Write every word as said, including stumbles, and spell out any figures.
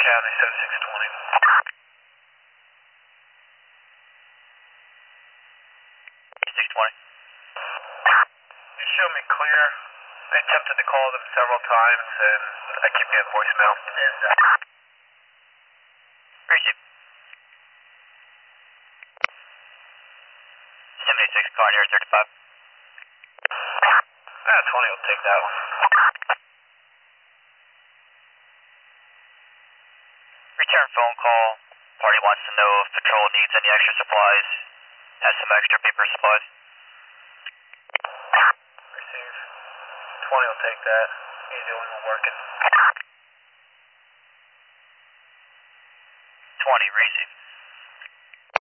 County seventy-six twenty. six twenty. You show me clear. I attempted to call them several times and I keep getting voicemail. And, uh, receive. seventy-six calling here thirty-five. Ah, twenty will take that one. Return phone call. Party wants to know if patrol needs any extra supplies. Has some extra paper supplies. Receive. twenty will take that. He's the only one working. twenty, receive.